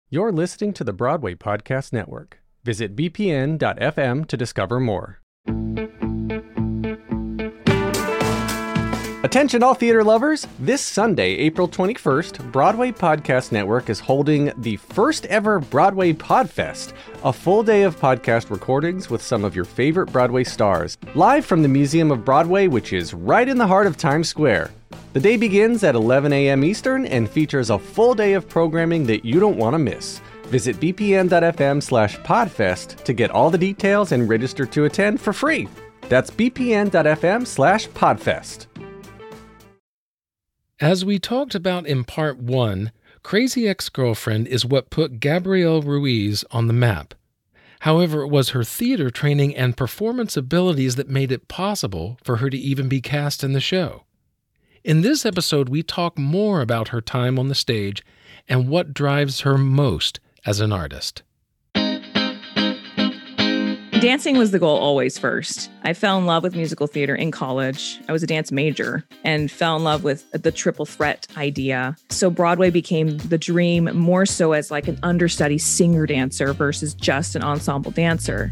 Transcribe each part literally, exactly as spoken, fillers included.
You're listening to the Broadway Podcast Network. Visit b p n dot f m to discover more. Attention all theater lovers! This Sunday, April twenty-first, Broadway Podcast Network is holding the first ever Broadway Podfest, a full day of podcast recordings with some of your favorite Broadway stars, live from the Museum of Broadway, which is right in the heart of Times Square. The day begins at eleven a.m. Eastern and features a full day of programming that you don't want to miss. Visit b p n dot f m slash podfest to get all the details and register to attend for free. That's b p n dot f m slash podfest. As we talked about in part one, Crazy Ex-Girlfriend is what put Gabrielle Ruiz on the map. However, it was her theater training and performance abilities that made it possible for her to even be cast in the show. In this episode, we talk more about her time on the stage and what drives her most as an artist. Dancing was the goal always first. I fell in love with musical theater in college. I was a dance major and fell in love with the triple threat idea. So Broadway became the dream more so as like an understudy singer dancer versus just an ensemble dancer.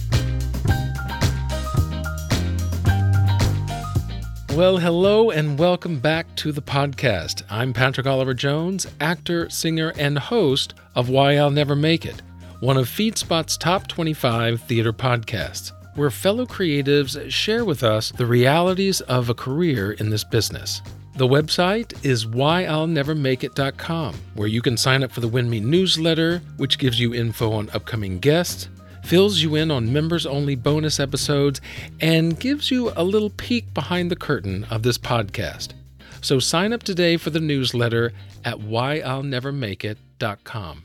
Well, hello and welcome back to the podcast. I'm Patrick Oliver Jones, actor, singer, and host of Why I'll Never Make It, one of FeedSpot's top twenty-five theater podcasts, where fellow creatives share with us the realities of a career in this business. The website is why I'll never make it dot com, where you can sign up for the Win Me newsletter, which gives you info on upcoming guests, fills you in on members-only bonus episodes, and gives you a little peek behind the curtain of this podcast. So sign up today for the newsletter at why I'll never make it dot com.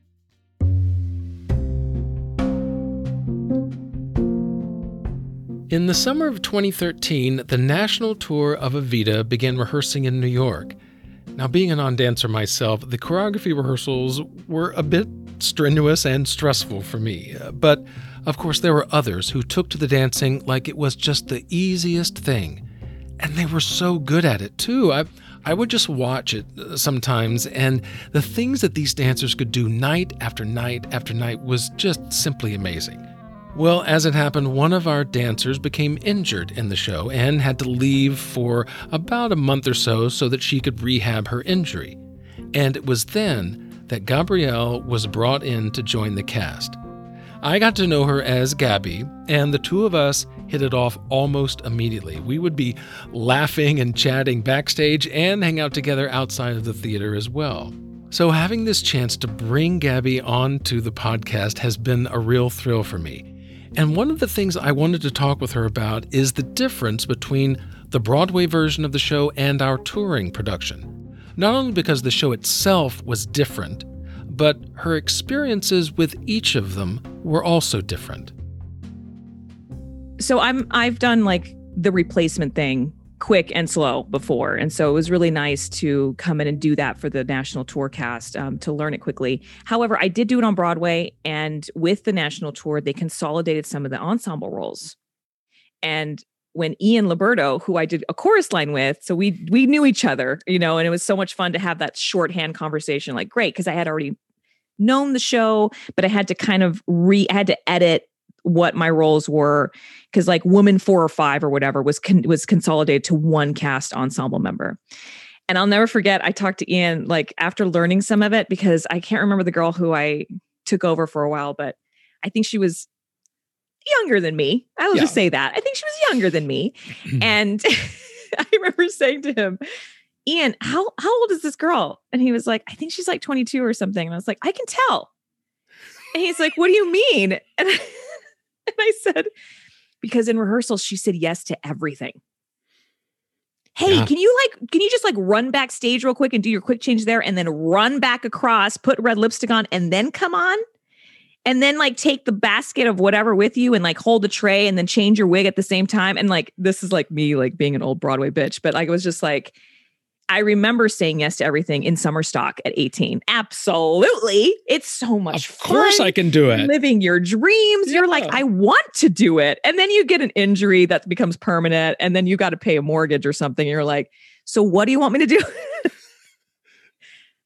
In the summer of twenty thirteen, the national tour of Evita began rehearsing in New York. Now, being a non-dancer myself, the choreography rehearsals were a bit strenuous and stressful for me. But, of course, there were others who took to the dancing like it was just the easiest thing. And they were so good at it, too. I, I would just watch it sometimes, and the things that these dancers could do night after night after night was just simply amazing. Well, as it happened, one of our dancers became injured in the show and had to leave for about a month or so so that she could rehab her injury. And it was then that Gabrielle was brought in to join the cast. I got to know her as Gabby, and the two of us hit it off almost immediately. We would be laughing and chatting backstage and hang out together outside of the theater as well. So having this chance to bring Gabby onto the podcast has been a real thrill for me. And one of the things I wanted to talk with her about is the difference between the Broadway version of the show and our touring production. Not only because the show itself was different, but her experiences with each of them were also different. So I'm I've done like the replacement thing quick and slow before. And so it was really nice to come in and do that for the national tour cast, um, to learn it quickly. However, I did do it on Broadway, and with the national tour, they consolidated some of the ensemble roles. And when Ian Liberto, who I did a chorus line with, so we we knew each other, you know, and it was so much fun to have that shorthand conversation, like, great, because I had already known the show, but I had to kind of re, I had to edit what my roles were, because like woman four or five or whatever was con- was consolidated to one cast ensemble member. And I'll never forget, I talked to Ian like after learning some of it, because I can't remember the girl who I took over for a while, but I think she was younger than me. I will yeah. just say that. I think she was younger than me. And I remember saying to him, Ian, how how old is this girl? And he was like, I think she's like twenty-two or something. And I was like, I can tell. And he's like, what do you mean? And I, And I said, because in rehearsals, she said yes to everything. Hey, yeah. can you like, can you just like run backstage real quick and do your quick change there and then run back across, put red lipstick on and then come on? And then like take the basket of whatever with you and like hold the tray and then change your wig at the same time. And like, this is like me, like being an old Broadway bitch, but like, it was just like, I remember saying yes to everything in summer stock at eighteen. Absolutely. It's so much fun. Of fun. course I can do it. Living your dreams. Yeah. You're like, I want to do it. And then you get an injury that becomes permanent. And then you got to pay a mortgage or something. You're like, so what do you want me to do?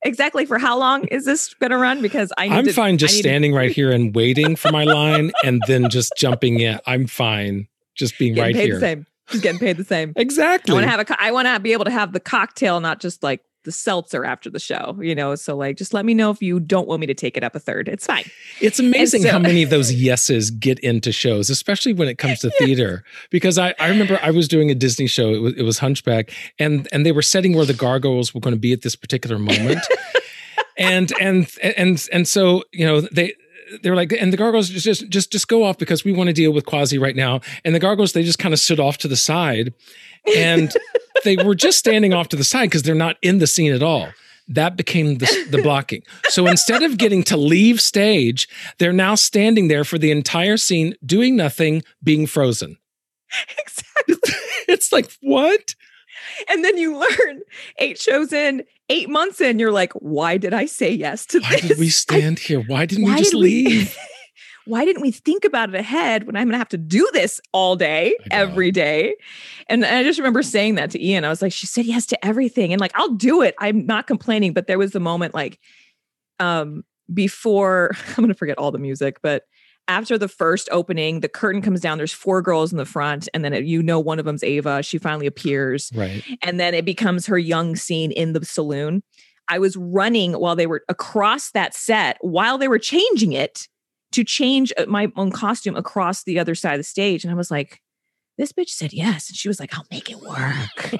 exactly. For how long is this going to run? Because I need I'm to, fine just standing to... right here and waiting for my line and then just jumping in. I'm fine just being getting right paid here. The same. Just getting paid the same. Exactly. I want to have a. I want to be able to have the cocktail, not just like the seltzer after the show, you know? So like, just let me know if you don't want me to take it up a third. It's fine. It's amazing so, how many of those yeses get into shows, especially when it comes to theater. Because I, I remember I was doing a Disney show. It was, it was Hunchback, and and they were setting where the gargoyles were going to be at this particular moment. and and and and so, you know, they they were like, and the gargoyles just just just go off because we want to deal with Quasi right now. And the gargoyles, they just kind of stood off to the side, and they were just standing off to the side because they're not in the scene at all. That became the, the blocking. So instead of getting to leave stage, they're now standing there for the entire scene, doing nothing, being frozen. Exactly. It's like, what? And then you learn eight shows in, eight months in, you're like, why did I say yes to why this? Why did we stand I, here? Why didn't why we just did leave? We, why didn't we think about it ahead when I'm going to have to do this all day, every day? And I just remember saying that to Ian. I was like, she said yes to everything. And like, I'll do it. I'm not complaining. But there was the moment like um, before, I'm going to forget all the music, but after the first opening, the curtain comes down. There's four girls in the front. And then, it, you know, one of them's Ava. She finally appears. Right. And then it becomes her young scene in the saloon. I was running while they were across that set, while they were changing it to change my own costume across the other side of the stage. And I was like, this bitch said yes. And she was like, I'll make it work.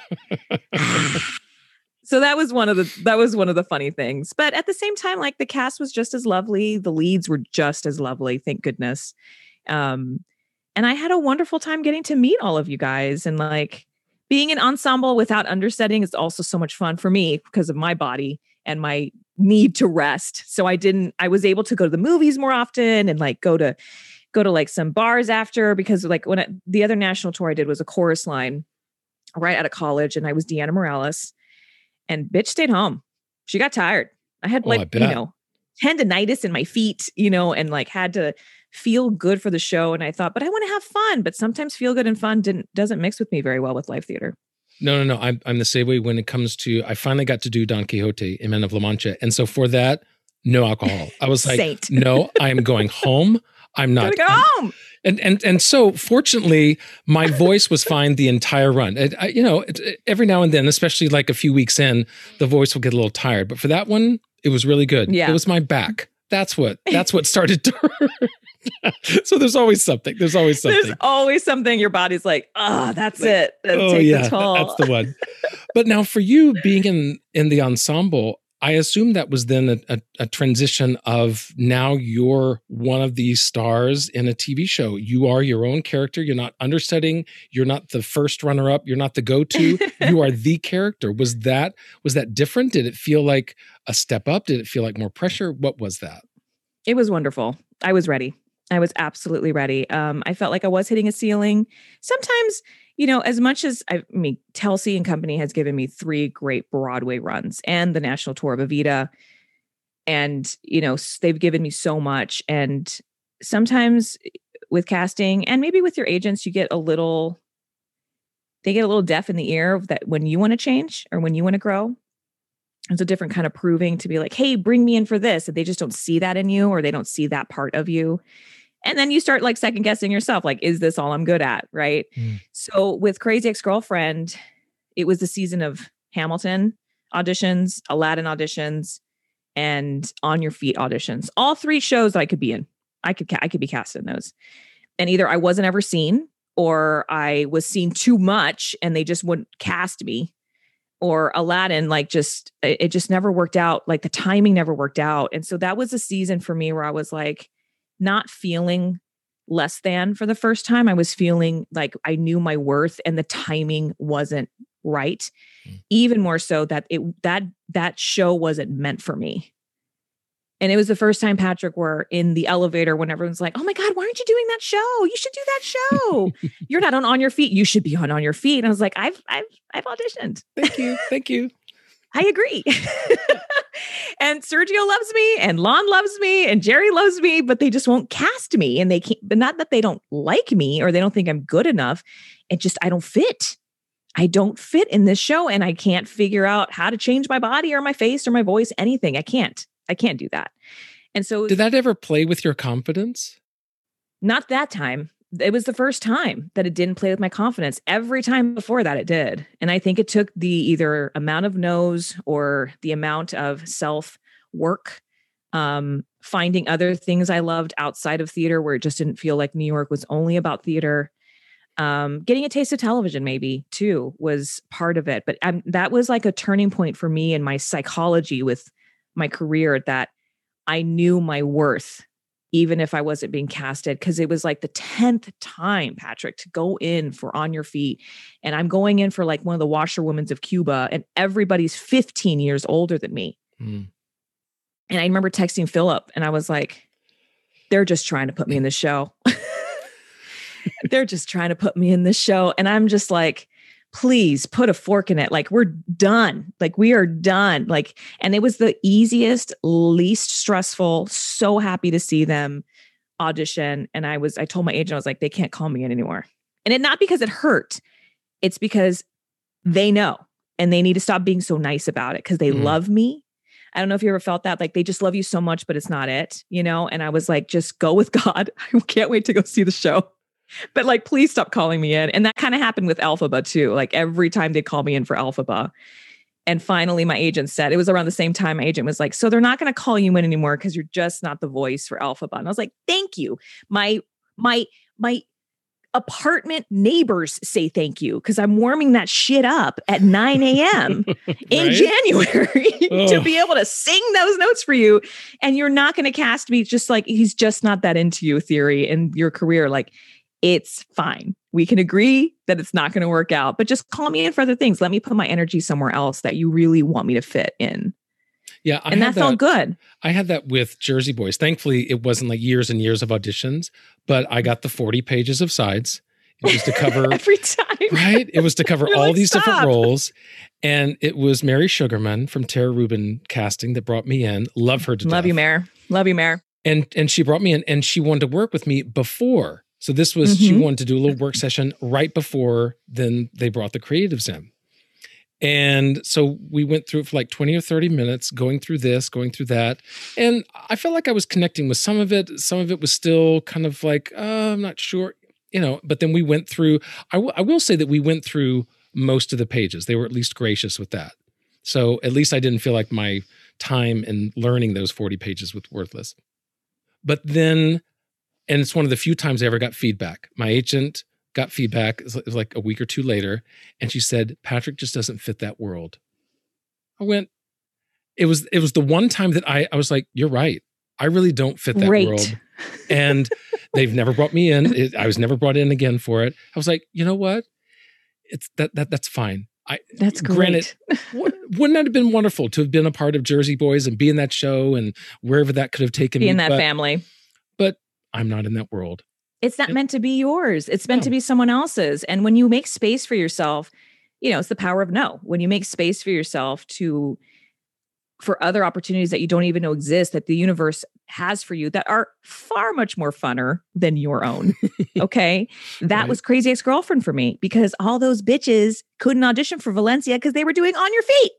So that was one of the, that was one of the funny things. But at the same time, like the cast was just as lovely. The leads were just as lovely. Thank goodness. Um, and I had a wonderful time getting to meet all of you guys. And like being an ensemble without understudying is also so much fun for me because of my body and my need to rest. So I didn't, I was able to go to the movies more often and like go to, go to like some bars after, because like when I, the other national tour I did was a chorus line right out of college, and I was Deanna Morales, and bitch stayed home. She got tired. I had like, oh, I you know, tendonitis in my feet, you know, and like had to feel good for the show. And I thought, but I want to have fun, but sometimes feel good and fun didn't, doesn't mix with me very well with live theater. No, no, no. I'm, I'm the same way when it comes to, I finally got to do Don Quixote in Men of La Mancha. And so for that, no alcohol. I was like, no, I am going home. I'm not. Go I'm, home. And, and, and so fortunately, my voice was fine the entire run. It, I, you know, it, it, every now and then, especially like a few weeks in, the voice will get a little tired. But for that one, it was really good. Yeah. It was my back. That's what, that's what started to hurt. So there's always something. There's always something. There's always something. Your body's like, oh, that's like, it. That'll oh take yeah, the toll. That's the one. But now for you being in, in the ensemble, I assume that was then a, a, a transition of now you're one of these stars in a T V show. You are your own character. You're not understudying. You're not the first runner up. You're not the go-to. You are the character. Was that, was that different? Did it feel like a step up? Did it feel like more pressure? What was that? It was wonderful. I was ready. I was absolutely ready. Um, I felt like I was hitting a ceiling. Sometimes, you know, as much as I, I mean, Telsey and Company has given me three great Broadway runs and the national tour of Evita. And, you know, they've given me so much. And sometimes with casting and maybe with your agents, you get a little, they get a little deaf in the ear that when you want to change or when you want to grow, it's a different kind of proving to be like, hey, bring me in for this. And they just don't see that in you, or they don't see that part of you. And then you start like second guessing yourself. Like, is this all I'm good at? Right. Mm. So with Crazy Ex-Girlfriend, it was the season of Hamilton auditions, Aladdin auditions, and On Your Feet auditions. All three shows that I could be in. I could, I could be cast in those. And either I wasn't ever seen, or I was seen too much and they just wouldn't cast me. Or Aladdin, like just, it just never worked out. Like the timing never worked out. And so that was a season for me where I was like, not feeling less than for the first time. I was feeling like I knew my worth and the timing wasn't right. Mm. Even more so that it, that, that show wasn't meant for me. And it was the first time, Patrick, we're in the elevator when everyone's like, oh my God, why aren't you doing that show? You should do that show. You're not on On Your Feet. You should be on On Your Feet. And I was like, I've, I've, I've auditioned. Thank you. Thank you. I agree. And Sergio loves me and Lon loves me and Jerry loves me, but they just won't cast me. And they can't, but not that they don't like me or they don't think I'm good enough. It just, I don't fit. I don't fit in this show and I can't figure out how to change my body or my face or my voice, anything. I can't. I can't do that. And so did that ever play with your confidence? Not that time. It was the first time that it didn't play with my confidence. Every time before that it did. And I think it took the either amount of no's or the amount of self work, um, finding other things I loved outside of theater where it just didn't feel like New York was only about theater. Um, getting a taste of television maybe too was part of it. But um, that was like a turning point for me in my psychology with my career, that I knew my worth, even if I wasn't being casted, because it was like the tenth time, Patrick, to go in for On Your Feet. And I'm going in for like one of the washerwomen's of Cuba, and everybody's fifteen years older than me. Mm. And I remember texting Philip and I was like, they're just trying to put me in the show. They're just trying to put me in this show. And I'm just like, please put a fork in it. Like, we're done. Like, we are done. Like, and it was the easiest, least stressful, so happy to see them audition. And I was, I told my agent, I was like, they can't call me in anymore. And it not because it hurt. It's because they know, and they need to stop being so nice about it because they mm. love me. I don't know if you ever felt that, like they just love you so much, but it's not it, you know? And I was like, just go with God. I can't wait to go see the show. But like, please stop calling me in. And that kind of happened with Elphaba too. Like every time they'd call me in for Elphaba. And finally my agent said, it was around the same time my agent was like, so they're not going to call you in anymore because you're just not the voice for Elphaba. And I was like, thank you. My, my, my apartment neighbors say thank you because I'm warming that shit up at nine a.m. in right? January to be able to sing those notes for you. And you're not going to cast me just like, he's just not that into you, Theory, in your career. Like, it's fine. We can agree that it's not going to work out, but just call me in for other things. Let me put my energy somewhere else that you really want me to fit in. Yeah. I and that, that felt good. I had that with Jersey Boys. Thankfully, it wasn't like years and years of auditions, but I got the forty pages of sides. It was to cover every time. Right? It was to cover You're all like, these stop. different roles. And it was Mary Sugarman from Tara Rubin casting that brought me in. Love her to death. Love you, Mare. Love you, Mare. And and she brought me in and she wanted to work with me before. So this was, mm-hmm. she wanted to do a little work session right before then they brought the creatives in. And so we went through it for like twenty or thirty minutes, going through this, going through that. And I felt like I was connecting with some of it. Some of it was still kind of like, uh, I'm not sure, you know, but then we went through, I, w- I will say that we went through most of the pages. They were at least gracious with that. So at least I didn't feel like my time in learning those forty pages was worthless. But then, and it's one of the few times I ever got feedback. My agent got feedback, it was like a week or two later, and she said, Patrick just doesn't fit that world. I went, it was it was the one time that I, I was like, you're right. I really don't fit that right. world. And they've never brought me in. It, I was never brought in again for it. I was like, you know what? It's that that that's fine. I That's great. Granted, wouldn't that have been wonderful to have been a part of Jersey Boys and be in that show and wherever that could have taken be me? in that but, family. But I'm not in that world. It's not meant to be yours. It's meant no. to be someone else's. And when you make space for yourself, you know, it's the power of no. When you make space for yourself to, for other opportunities that you don't even know exist, that the universe has for you that are far much more funner than your own. Okay. That right. was Crazy Ex-Girlfriend for me because all those bitches couldn't audition for Valencia because they were doing On Your Feet.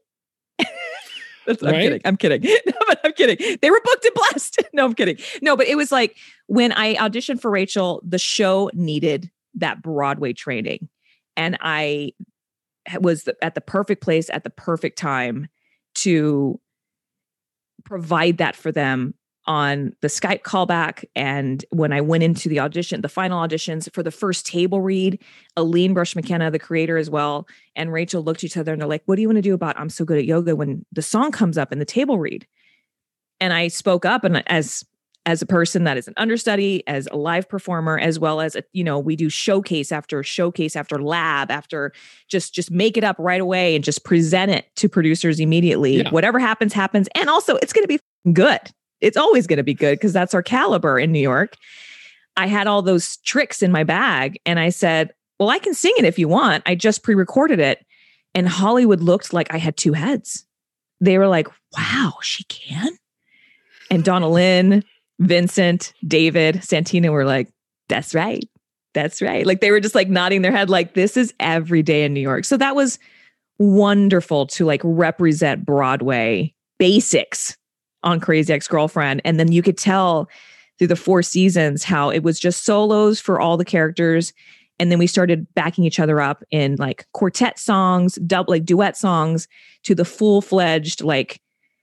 I'm right? kidding. I'm kidding. No, but I'm kidding. They were booked and blessed. No, I'm kidding. No, but it was like when I auditioned for Rachel, the show needed that Broadway training. And I was at the perfect place at the perfect time to provide that for them on the Skype callback. And when I went into the audition, the final auditions for the first table read, Aline Brush McKenna, the creator as well, and Rachel looked at each other and they're like, what do you want to do about I'm So Good at Yoga when the song comes up in the table read? And I spoke up, and as as a person that is an understudy, as a live performer, as well as, a, you know, we do showcase after showcase after lab after just, just make it up right away and just present it to producers immediately. Yeah. Whatever happens, happens. And also it's going to be good. It's always going to be good because that's our caliber in New York. I had all those tricks in my bag and I said, well, I can sing it if you want. I just pre-recorded it. And Hollywood looked like I had two heads. They were like, wow, she can? And Donna Lynn, Vincent, David, Santina were like, that's right. That's right. Like they were just like nodding their head like this is every day in New York. So that was wonderful to like represent Broadway basics on Crazy Ex-Girlfriend. And then you could tell through the four seasons how it was just solos for all the characters. And then we started backing each other up in like quartet songs, double like duet songs, to the full-fledged like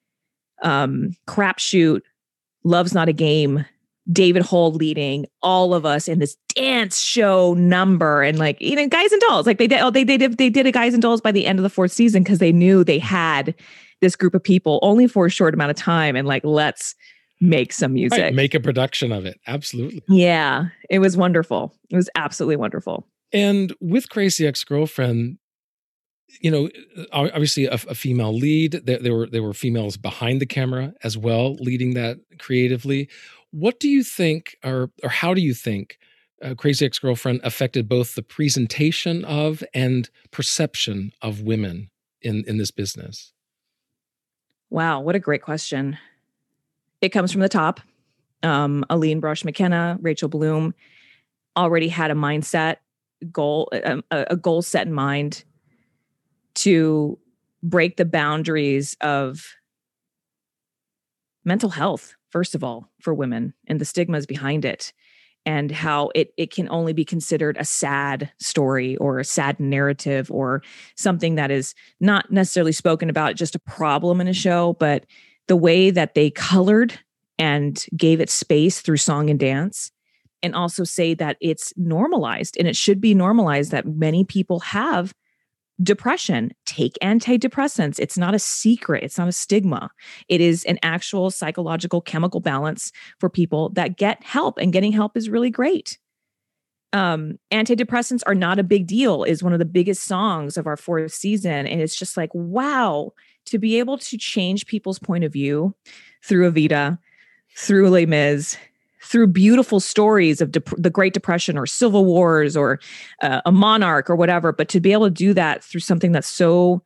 um crapshoot, Love's Not a Game, David Hull leading all of us in this dance show number. And like, you know, Guys and Dolls, like they did, oh, they, they did, they did a Guys and Dolls by the end of the fourth season because they knew they had this group of people only for a short amount of time. And like, let's make some music. Right, make a production of it. Absolutely. Yeah, it was wonderful. It was absolutely wonderful. And with Crazy Ex-Girlfriend, you know, obviously a, a female lead. There, there were there were females behind the camera as well, leading that creatively. What do you think, or or how do you think, uh, Crazy Ex-Girlfriend affected both the presentation of and perception of women in in this business? Wow, what a great question. It comes from the top. Um, Aline Brosh McKenna, Rachel Bloom already had a mindset goal, a, a goal set in mind to break the boundaries of mental health, first of all, for women and the stigmas behind it, and how it it can only be considered a sad story or a sad narrative or something that is not necessarily spoken about, just a problem in a show, but the way that they colored and gave it space through song and dance, and also say that it's normalized and it should be normalized that many people have depression, take antidepressants. It's not a secret. It's not a stigma. It is an actual psychological chemical balance for people that get help, and getting help is really great. Um, antidepressants are not a big deal is one of the biggest songs of our fourth season. And it's just like, wow, to be able to change people's point of view through Evita, through Les Mis, through beautiful stories of dep- the Great Depression or Civil Wars or uh, a monarch or whatever, but to be able to do that through something that's so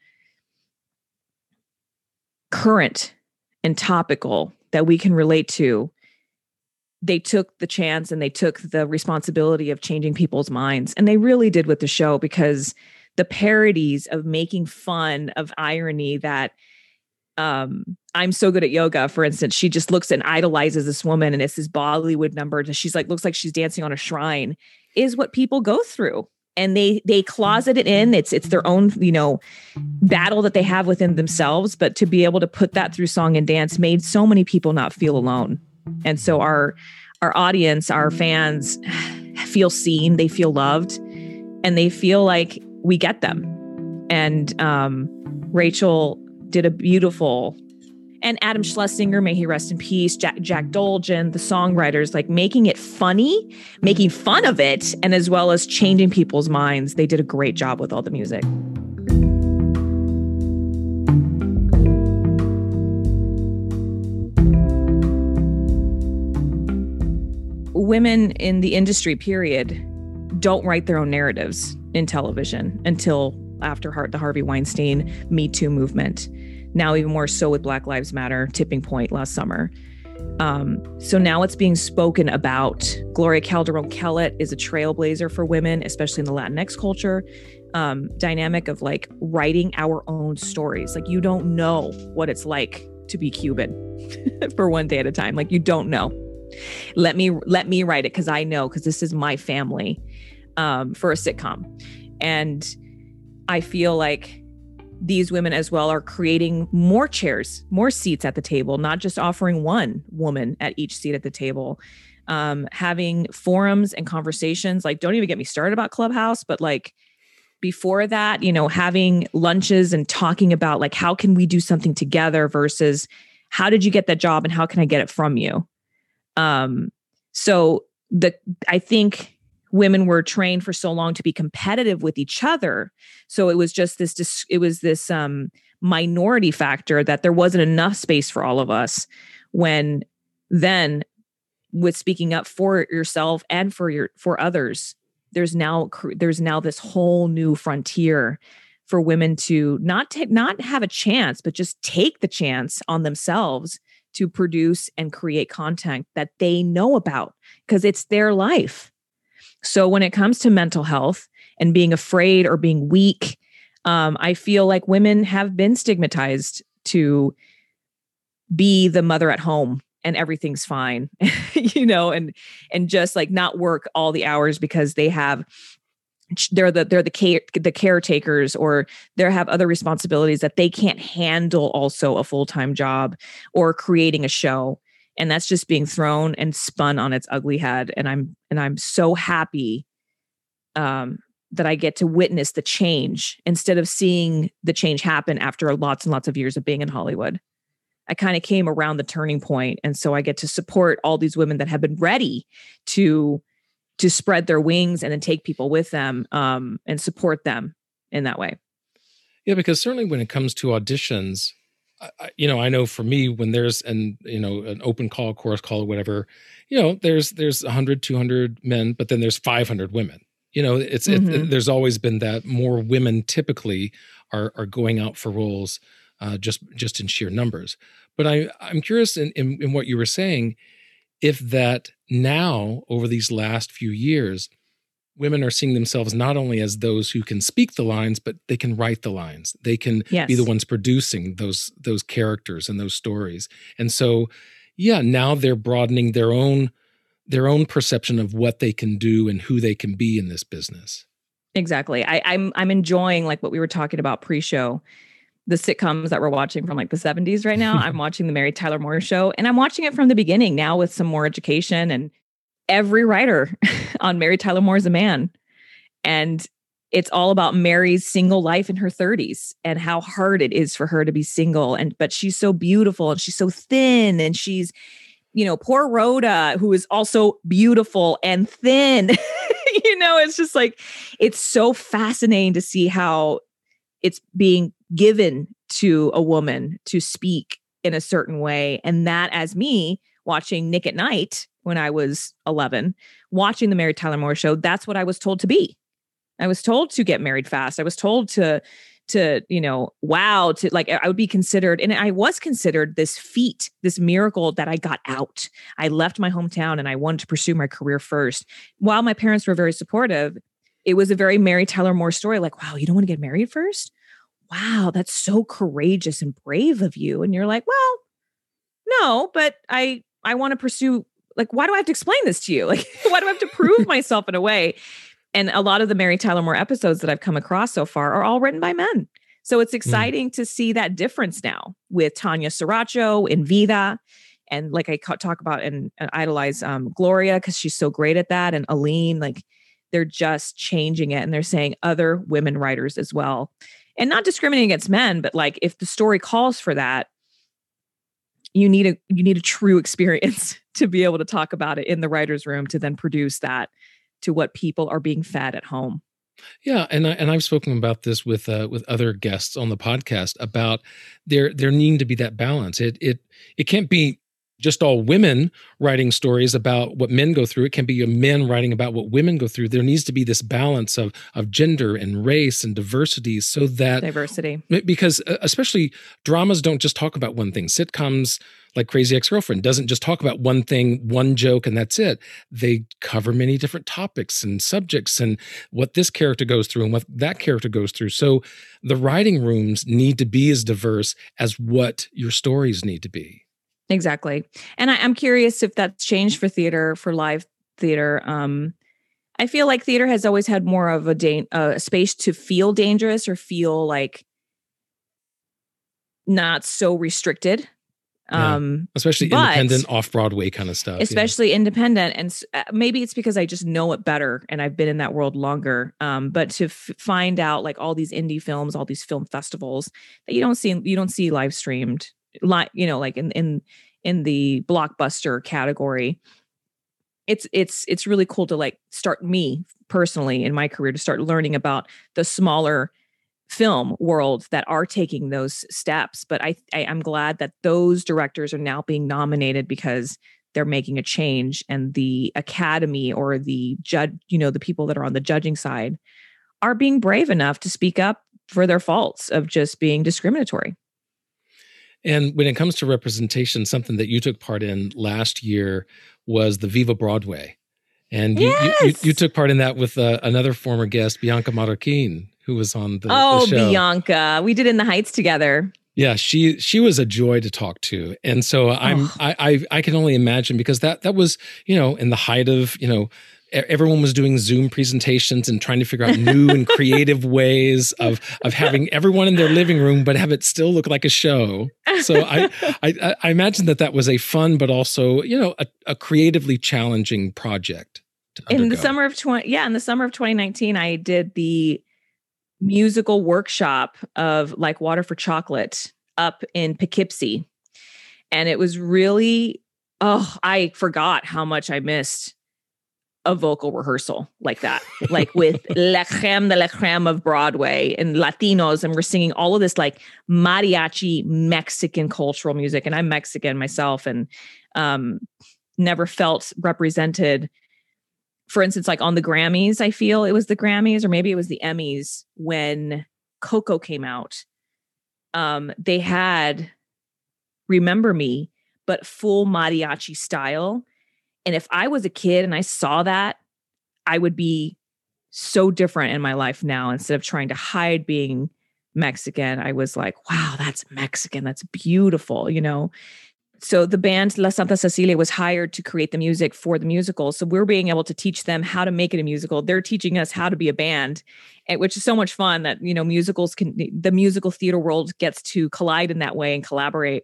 current and topical that we can relate to, they took the chance and they took the responsibility of changing people's minds. And they really did with the show, because the parodies of making fun of irony that um, I'm So Good at Yoga, for instance, she just looks and idolizes this woman, and it's this Bollywood number. She's like, looks like she's dancing on a shrine, is what people go through. And they, they closet it in. It's, it's their own, you know, battle that they have within themselves. But to be able to put that through song and dance made so many people not feel alone. And so our, our audience, our fans feel seen, they feel loved, and they feel like we get them. And um, Rachel did a beautiful, and Adam Schlesinger, may he rest in peace, Jack, Jack Dolgen, the songwriters, like making it funny, making fun of it, and as well as changing people's minds. They did a great job with all the music. Women in the industry, period, don't write their own narratives in television until after the Harvey Weinstein Me Too movement. Now even more so with Black Lives Matter, tipping point last summer. Um, so now it's being spoken about. Gloria Calderon-Kellett is a trailblazer for women, especially in the Latinx culture. Um, dynamic of like writing our own stories. Like, you don't know what it's like to be Cuban for one day at a time. Like, you don't know. Let me let me write it because I know, because this is my family, um, for a sitcom. And I feel like these women as well are creating more chairs, more seats at the table, not just offering one woman at each seat at the table, um, having forums and conversations. Like, don't even get me started about Clubhouse, but like before that, you know, having lunches and talking about like, how can we do something together versus how did you get that job and how can I get it from you? Um, so the, I think women were trained for so long to be competitive with each other. So it was just this, it was this um, minority factor that there wasn't enough space for all of us, when then with speaking up for yourself and for your, for others, there's now, there's now this whole new frontier for women to not take, not have a chance, but just take the chance on themselves to produce and create content that they know about, because it's their life. So when it comes to mental health and being afraid or being weak, um, I feel like women have been stigmatized to be the mother at home and everything's fine, you know, and and just like not work all the hours because they have they're the they're the care, the caretakers, or they have other responsibilities that they can't handle also a full-time job or creating a show. And that's just being thrown and spun on its ugly head. And I'm and I'm so happy um, that I get to witness the change instead of seeing the change happen after lots and lots of years of being in Hollywood. I kind of came around the turning point, and so I get to support all these women that have been ready to to spread their wings and then take people with them um, and support them in that way. Yeah, because certainly when it comes to auditions, I, you know, I know for me, when there's an, you know, an open call, chorus call, or whatever, you know, there's, there's one hundred, two hundred men, but then there's five hundred women. You know, it's, mm-hmm. it, there's always been that more women typically are, are going out for roles uh, just, just in sheer numbers. But I, I'm curious in, in, in what you were saying, if that now over these last few years, women are seeing themselves not only as those who can speak the lines, but they can write the lines. They can yes. be the ones producing those those characters and those stories. And so, yeah, now they're broadening their own their own perception of what they can do and who they can be in this business. Exactly. I, I'm I'm enjoying like what we were talking about pre-show, the sitcoms that we're watching from like the seventies right now. I'm watching the Mary Tyler Moore Show, and I'm watching it from the beginning now with some more education. And every writer on Mary Tyler Moore is a man. And it's all about Mary's single life in her thirties and how hard it is for her to be single. And but she's so beautiful and she's so thin, and she's, you know, poor Rhoda, who is also beautiful and thin. You know, it's just like, it's so fascinating to see how it's being given to a woman to speak in a certain way. And that, as me watching Nick at Night when I was eleven, watching the Mary Tyler Moore Show, that's what I was told to be. I was told to get married fast. I was told to, to, you know, wow, to like, I would be considered, and I was considered this feat, this miracle that I got out. I left my hometown and I wanted to pursue my career first. While my parents were very supportive, it was a very Mary Tyler Moore story. Like, wow, you don't want to get married first? Wow, that's so courageous and brave of you. And you're like, well, no, but I, I want to pursue, like, why do I have to explain this to you? Like, why do I have to prove myself in a way? And a lot of the Mary Tyler Moore episodes that I've come across so far are all written by men. So it's exciting mm. to see that difference now with Tanya Sriracha and Vida. And like I talk about and, and idolize um, Gloria, because she's so great at that. And Aline, like, they're just changing it. And they're saying other women writers as well. And not discriminating against men, but like, if the story calls for that, you need a you need a true experience to be able to talk about it in the writer's room, to then produce that to what people are being fed at home. Yeah, and I, and I've spoken about this with uh, with other guests on the podcast about there there needing to be that balance. It it it can't be just all women writing stories about what men go through. It can be men writing about what women go through. There needs to be this balance of of gender and race and diversity, so that diversity. Because especially dramas don't just talk about one thing. Sitcoms like Crazy Ex-Girlfriend doesn't just talk about one thing, one joke, and that's it. They cover many different topics and subjects and what this character goes through and what that character goes through. So the writing rooms need to be as diverse as what your stories need to be. Exactly. And I, I'm curious if that's changed for theater, for live theater. Um, I feel like theater has always had more of a da- uh, space to feel dangerous or feel like not so restricted. Yeah. Um, especially but, independent off-Broadway kind of stuff. Especially yeah. independent. And uh, maybe it's because I just know it better and I've been in that world longer. Um, but to f- find out like all these indie films, all these film festivals that you don't see, you don't see live streamed, like, you know, like in, in, in the blockbuster category, it's, it's, it's really cool to like start me personally in my career to start learning about the smaller film world that are taking those steps. But I, I I'm glad that those directors are now being nominated because they're making a change, and the academy or the judge, you know, the people that are on the judging side are being brave enough to speak up for their faults of just being discriminatory. And when it comes to representation, something that you took part in last year was the Viva Broadway. And you, yes! you, you, you took part in that with uh, another former guest, Bianca Marroquin, who was on the, oh, the show. Bianca. We did In the Heights together. Yeah, she she was a joy to talk to. And so I'm oh. I, I I can only imagine, because that that was, you know, in the height of, you know, everyone was doing Zoom presentations and trying to figure out new and creative ways of of having everyone in their living room, but have it still look like a show. So I I, I imagine that that was a fun, but also, you know, a, a creatively challenging project to undergo. In the summer of twenty, yeah, in the summer of twenty nineteen, I did the musical workshop of Like Water for Chocolate up in Poughkeepsie, and it was really, oh, I forgot how much I missed a vocal rehearsal like that, like with la creme de la creme of Broadway and Latinos. And we're singing all of this like mariachi Mexican cultural music. And I'm Mexican myself, and um, never felt represented. For instance, like on the Grammys, I feel it was the Grammys, or maybe it was the Emmys, when Coco came out. Um, they had Remember Me, but full mariachi style. And if I was a kid and I saw that, I would be so different in my life now. Instead of trying to hide being Mexican, I was like, wow, that's Mexican. That's beautiful, you know? So the band La Santa Cecilia was hired to create the music for the musical. So we're being able to teach them how to make it a musical. They're teaching us how to be a band, which is so much fun that, you know, musicals can, the musical theater world gets to collide in that way and collaborate.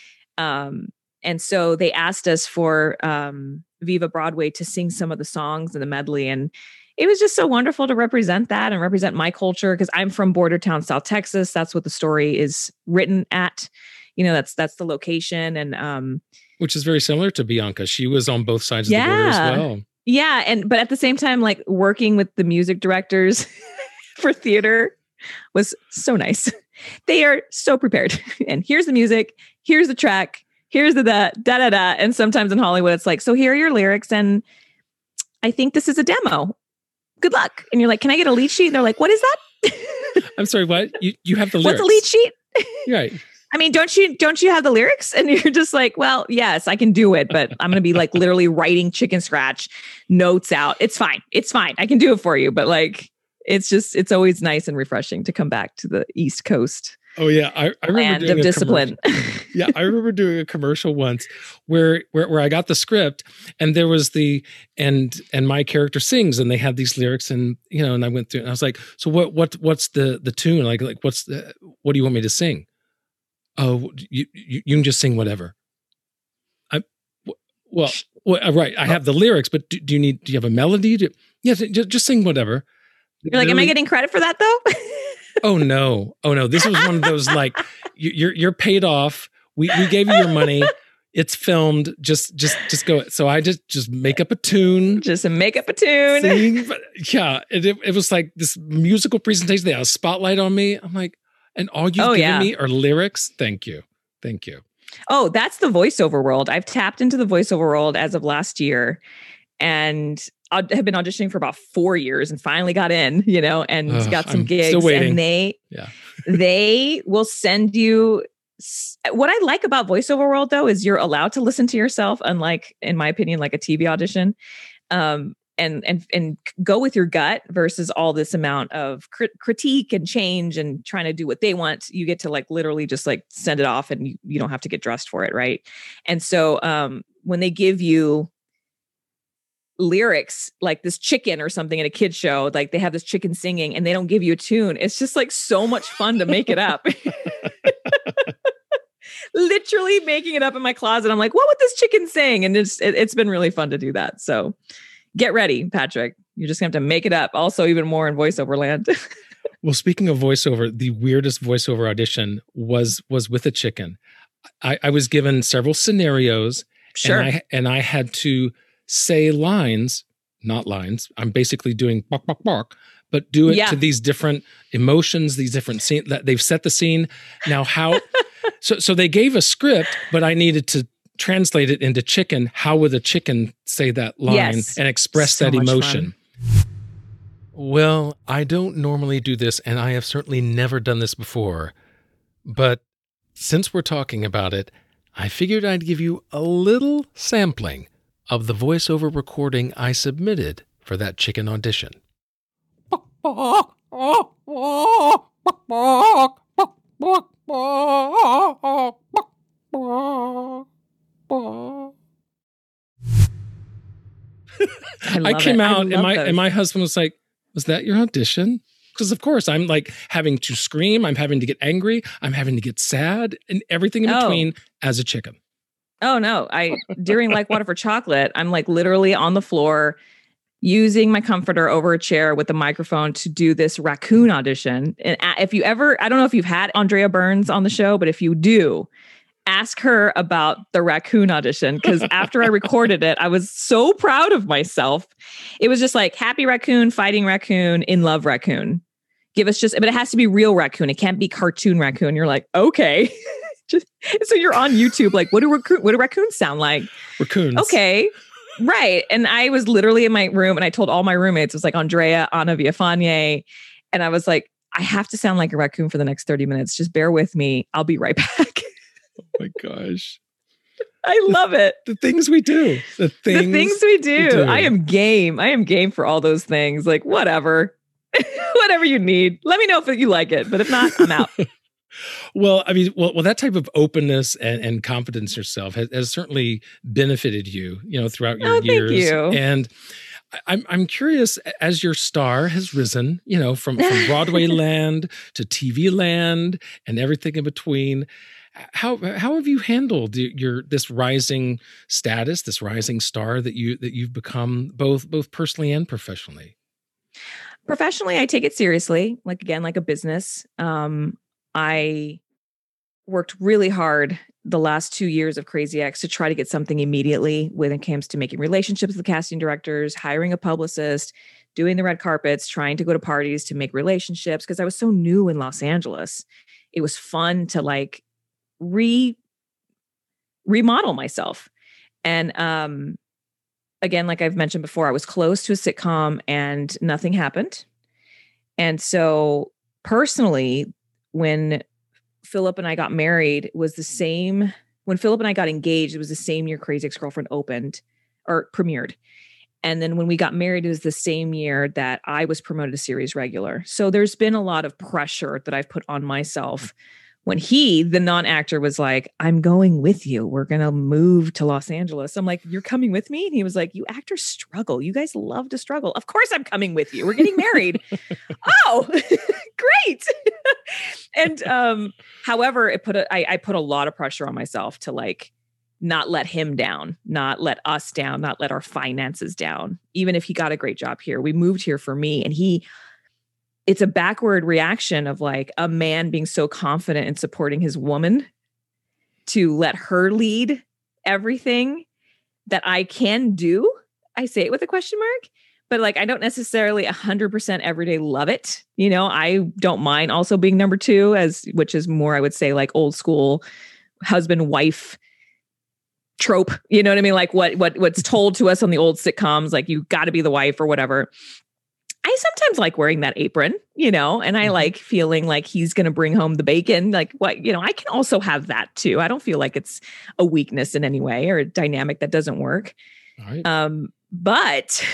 Um, and so they asked us for um, Viva Broadway to sing some of the songs in the medley. And it was just so wonderful to represent that and represent my culture, because I'm from border town, South Texas. That's what the story is written at. You know, that's that's the location. And um, which is very similar to Bianca. She was on both sides of yeah, the border as well. Yeah. And but at the same time, like working with the music directors for theater was so nice. They are so prepared. And here's the music, here's the track, here's the da da da da. And sometimes in Hollywood, it's like, so here are your lyrics, and I think this is a demo. Good luck. And you're like, can I get a lead sheet? And they're like, what is that? I'm sorry, what? You you have the lyrics. What's a lead sheet? Right. I mean, don't you don't you have the lyrics? And you're just like, well, yes, I can do it, but I'm going to be like literally writing chicken scratch notes out. It's fine. It's fine. I can do it for you. But like, it's just, it's always nice and refreshing to come back to the East Coast. Oh yeah, I, I remember land doing of a discipline. Yeah, I remember doing a commercial once where, where where I got the script, and there was the and and my character sings, and they had these lyrics, and you know, and I went through, and I was like, so what what what's the the tune? Like like what's the what do you want me to sing? Oh, you you, you can just sing whatever. I well, well right. I have the lyrics, but do, do you need do you have a melody? Do, yeah, just just sing whatever. You're like, am I getting credit for that though? Oh no! Oh no! This was one of those like you, you're you're paid off. We we gave you your money. It's filmed. Just just just go. So I just just make up a tune. Just make up a tune. Sing. Yeah, it, it it was like this musical presentation. They had a spotlight on me. I'm like, and all you've oh, given yeah. me are lyrics. Thank you, thank you. Oh, that's the voiceover world. I've tapped into the voiceover world as of last year, and I have been auditioning for about four years and finally got in, you know, and uh, got some I'm gigs. Still waiting. And they, yeah. they will send you. What I like about voiceover world, though, is you're allowed to listen to yourself, unlike, in my opinion, like a T V audition, um, and and and go with your gut versus all this amount of crit- critique and change and trying to do what they want. You get to like literally just like send it off, and you, you don't have to get dressed for it, right? And so um, when they give you lyrics like this chicken or something in a kid's show, like they have this chicken singing and they don't give you a tune, it's just like so much fun to make it up. Literally making it up in my closet. I'm like, what would this chicken sing? And it's it, it's been really fun to do that. So get ready, Patrick. You're just gonna have to make it up. Also, even more in voiceover land. Well, speaking of voiceover, the weirdest voiceover audition was was with a chicken. I, I was given several scenarios, sure, and I, and I had to say lines, not lines. I'm basically doing bark, bark, bark, but do it yeah. to these different emotions, these different scenes that they've set the scene. Now, how, so, so they gave a script, but I needed to translate it into chicken. How would a chicken say that line yes. and express so that emotion? Fun. Well, I don't normally do this, and I have certainly never done this before, but since we're talking about it, I figured I'd give you a little sampling of the voiceover recording I submitted for that chicken audition. I, I came it. out I and my those. and my husband was like, "Was that your audition?" Because of course I'm like having to scream, I'm having to get angry, I'm having to get sad, and everything in Oh. between as a chicken. Oh no! I during Like Water for Chocolate, I'm like literally on the floor using my comforter over a chair with the microphone to do this raccoon audition. And if you ever, I don't know if you've had Andrea Burns on the show, but if you do, ask her about the raccoon audition. Because after I recorded it, I was so proud of myself. It was just like happy raccoon, fighting raccoon, in love raccoon. Give us just, but it has to be real raccoon. It can't be cartoon raccoon. You're like, okay. Just, so you're on YouTube, like, what do raccoon, what do raccoons sound like? Raccoons. Okay. Right. And I was literally in my room and I told all my roommates, it was like Andrea, Anna Villafane. And I was like, I have to sound like a raccoon for the next thirty minutes. Just bear with me. I'll be right back. Oh my gosh. I love it. The things we do. The things, the things we do. we do. I am game. I am game for all those things. Like, whatever. Whatever you need. Let me know if you like it. But if not, I'm out. Well, I mean, well, well, that type of openness and, and confidence in yourself has, has certainly benefited you, you know, throughout your Oh, years. thank you. And I'm I'm curious, as your star has risen, you know, from, from Broadway land to T V land and everything in between. How how have you handled your this rising status, this rising star that you that you've become, both both personally and professionally? Professionally, I take it seriously. Like again, like a business. Um, I worked really hard the last two years of Crazy Ex to try to get something immediately when it comes to making relationships with the casting directors, hiring a publicist, doing the red carpets, trying to go to parties to make relationships. Because I was so new in Los Angeles, it was fun to like re remodel myself. And um, again, like I've mentioned before, I was close to a sitcom and nothing happened. And so personally, when Philip and I got married, it was the same. When Philip and I got engaged, it was the same year Crazy Ex-Girlfriend opened or premiered. And then when we got married, it was the same year that I was promoted to series regular. So there's been a lot of pressure that I've put on myself. When he, the non-actor, was like, I'm going with you. We're going to move to Los Angeles. I'm like, you're coming with me? And he was like, you actors struggle. You guys love to struggle. Of course I'm coming with you. We're getting married. Oh, great. And um, however, it put a, I, I put a lot of pressure on myself to like not let him down, not let us down, not let our finances down. Even if he got a great job here, we moved here for me. And he, it's a backward reaction of like a man being so confident in supporting his woman to let her lead everything that I can do. I say it with a question mark, but like, I don't necessarily a hundred percent every day love it. You know, I don't mind also being number two, as which is more, I would say, like old school husband, wife trope. You know what I mean? Like what, what, what's told to us on the old sitcoms, like you got to be the wife or whatever. I sometimes like wearing that apron, you know, and I like feeling like he's going to bring home the bacon. Like what, you know, I can also have that too. I don't feel like it's a weakness in any way or a dynamic that doesn't work. All right. Um, but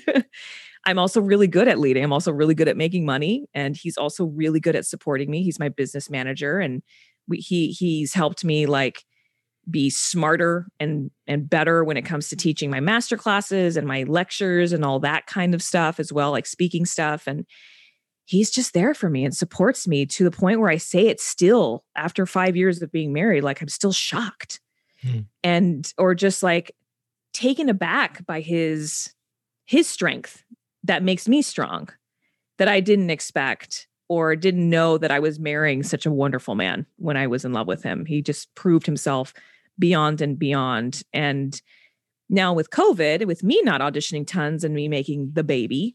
I'm also really good at leading. I'm also really good at making money. And he's also really good at supporting me. He's my business manager. And we, he, he's helped me like be smarter and and better when it comes to teaching my master classes and my lectures and all that kind of stuff as well, like speaking stuff. And he's just there for me and supports me to the point where I say it still after five years of being married, like I'm still shocked hmm. and or just like taken aback by his his strength that makes me strong, that I didn't expect or didn't know that I was marrying such a wonderful man when I was in love with him. He just proved himself beyond and beyond. And now with COVID, with me not auditioning tons and me making the baby,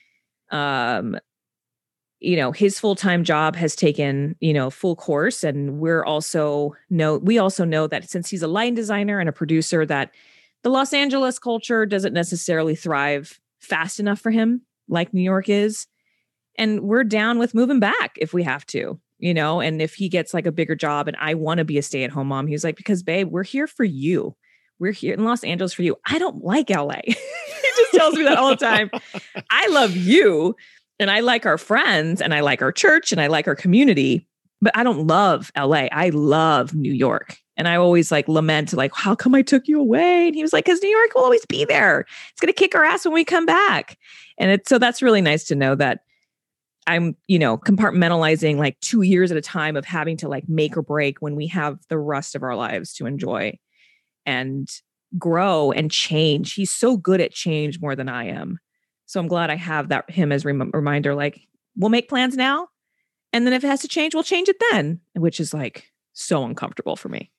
um, you know, his full-time job has taken, you know, full course. And we're also know, we also know that since he's a lighting designer and a producer, that the Los Angeles culture doesn't necessarily thrive fast enough for him, like New York is. And we're down with moving back if we have to, you know, and if he gets like a bigger job and I want to be a stay-at-home mom, he's like, because babe, we're here for you. we're here in Los Angeles for you. I don't like L A. He just tells me that all the time. I love you and I like our friends and I like our church and I like our community, but I don't love L A. I love New York. And I always like lament like, how come I took you away? And he was like, because New York will always be there. It's going to kick our ass when we come back. And it's, so that's really nice to know that I'm, you know, compartmentalizing like two years at a time of having to like make or break when we have the rest of our lives to enjoy and grow and change. He's so good at change more than I am. So I'm glad I have that him as a rem- reminder, like we'll make plans now. And then if it has to change, we'll change it then, which is like so uncomfortable for me.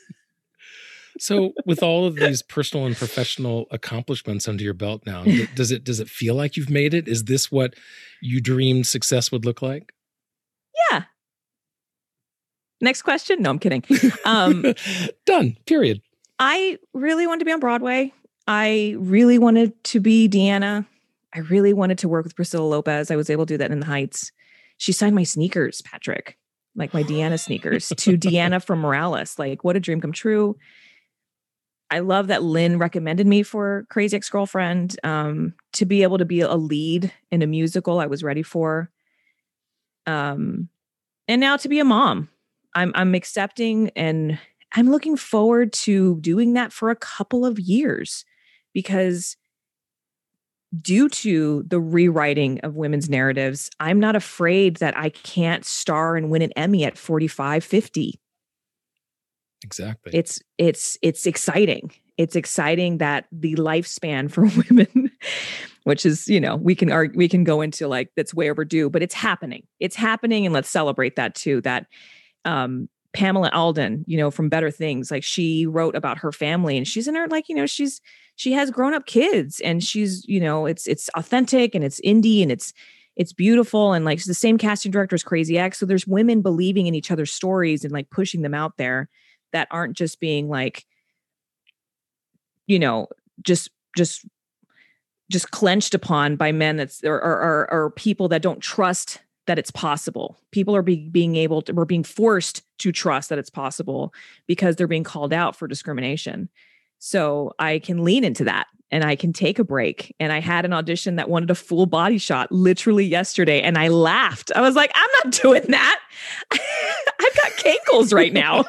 So with all of these personal and professional accomplishments under your belt now, does it, does it feel like you've made it? Is this what you dreamed success would look like? Yeah. Next question. No, I'm kidding. Um, Done. Period. I really wanted to be on Broadway. I really wanted to be Deanna. I really wanted to work with Priscilla Lopez. I was able to do that in the Heights. She signed my sneakers, Patrick, like my Deanna sneakers to Deanna from Morales. Like what a dream come true. I love that Lynn recommended me for Crazy Ex-Girlfriend. Um, to be able to be a lead in a musical I was ready for. Um, and now to be a mom. I'm I'm accepting and I'm looking forward to doing that for a couple of years because due to the rewriting of women's narratives, I'm not afraid that I can't star and win an Emmy at forty-five, fifty. Exactly. It's, it's, it's exciting. It's exciting that the lifespan for women, which is, you know, we can argue, we can go into like, that's way overdue, but it's happening. It's happening. And let's celebrate that too. That, um, Pamela Alden, you know, from Better Things, like she wrote about her family and she's in her, like, you know, she's, she has grown up kids and she's, you know, it's, it's authentic and it's indie and it's, it's beautiful. And like, it's the same casting director as Crazy Ex. So there's women believing in each other's stories and like pushing them out there that aren't just being like, you know, just, just, just clenched upon by men that's, or, or, or, or people that don't trust that it's possible. People are be, being able to, or being forced to trust that it's possible because they're being called out for discrimination. So I can lean into that and I can take a break. And I had an audition that wanted a full body shot literally yesterday. And I laughed. I was like, I'm not doing that. I've got cankles right now.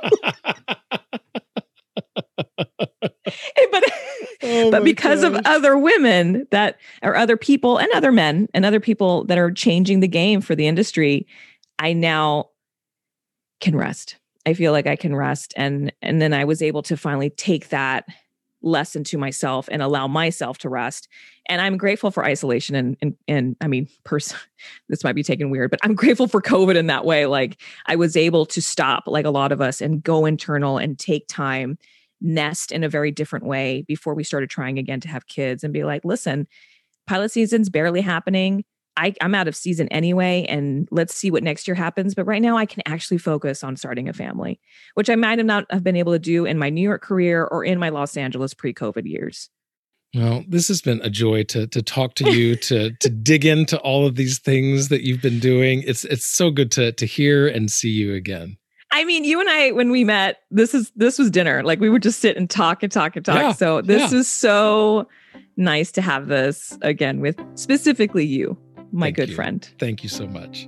but oh but because gosh. of other women that or other people and other men and other people that are changing the game for the industry, I now can rest. I feel like I can rest. And, and then I was able to finally take that lesson to myself and allow myself to rest. And I'm grateful for isolation. And, and, and I mean, pers- this might be taken weird, but I'm grateful for COVID in that way. Like I was able to stop like a lot of us and go internal and take time, nest in a very different way before we started trying again to have kids and be like, listen, pilot season's barely happening. I, I'm out of season anyway, and let's see what next year happens. But right now I can actually focus on starting a family, which I might have not have been able to do in my New York career or in my Los Angeles pre-COVID years. Well, this has been a joy to to talk to you, to to dig into all of these things that you've been doing. It's it's so good to to hear and see you again. I mean, you and I, when we met, this is this was dinner. Like we would just sit and talk and talk and talk. Yeah, so this yeah. is so nice to have this again with specifically you, my Thank good you. friend. Thank you so much.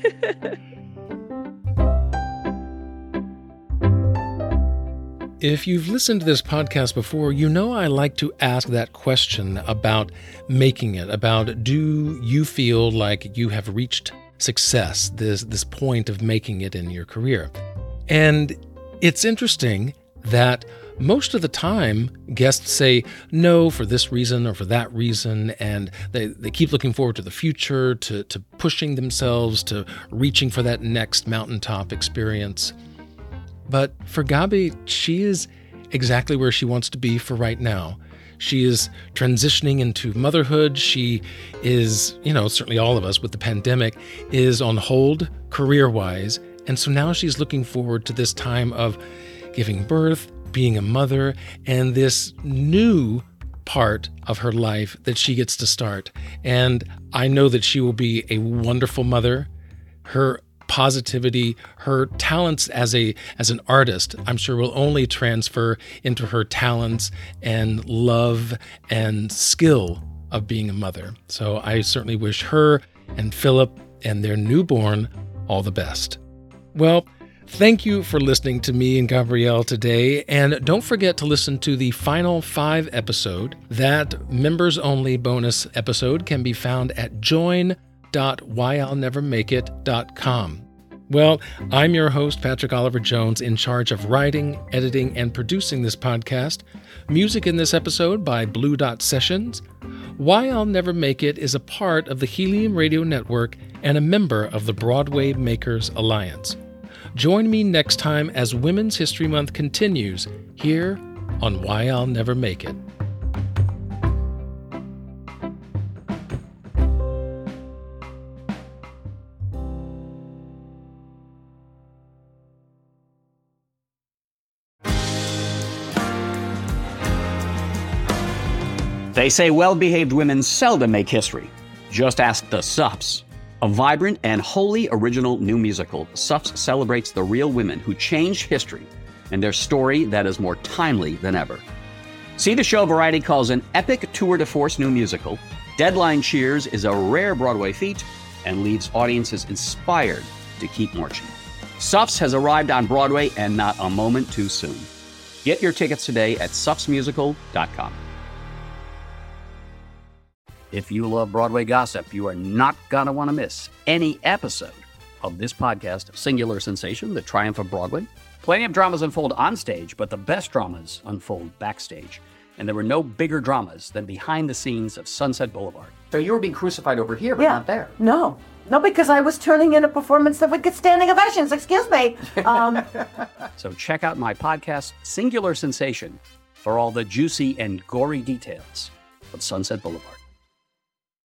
If you've listened to this podcast before, you know I like to ask that question about making it, about do you feel like you have reached success, this this point of making it in your career? And it's interesting that most of the time guests say no for this reason or for that reason, and they, they keep looking forward to the future, to, to pushing themselves, to reaching for that next mountaintop experience. But for Gabi, she is exactly where she wants to be for right now. She is transitioning into motherhood. She is, you know, certainly all of us with the pandemic, is on hold career-wise. And so now she's looking forward to this time of giving birth, being a mother, and this new part of her life that she gets to start. And I know that she will be a wonderful mother. Her positivity, her talents as a as an artist, I'm sure will only transfer into her talents and love and skill of being a mother. So I certainly wish her and Philip and their newborn all the best. Well, thank you for listening to me and Gabrielle today, and don't forget to listen to the final five episode. That members-only bonus episode can be found at join dot why I'll never make it dot com. Well, I'm your host, Patrick Oliver Jones, in charge of writing, editing, and producing this podcast. Music in this episode by Blue Dot Sessions. Why I'll Never Make It is a part of the Helium Radio Network and a member of the Broadway Makers Alliance. Join me next time as Women's History Month continues here on Why I'll Never Make It. They say well-behaved women seldom make history. Just ask the Suffs. A vibrant and wholly original new musical, Suffs celebrates the real women who changed history and their story that is more timely than ever. See the show Variety calls an epic tour de force new musical. Deadline cheers is a rare Broadway feat and leaves audiences inspired to keep marching. Suffs has arrived on Broadway and not a moment too soon. Get your tickets today at suffs musical dot com. If you love Broadway gossip, you are not going to want to miss any episode of this podcast, Singular Sensation, The Triumph of Broadway. Plenty of dramas unfold on stage, but the best dramas unfold backstage. And there were no bigger dramas than behind the scenes of Sunset Boulevard. So you were being crucified over here, but yeah. not there. No. No, because I was turning in a performance that would get standing ovations. Excuse me. Um, so check out my podcast, Singular Sensation, for all the juicy and gory details of Sunset Boulevard.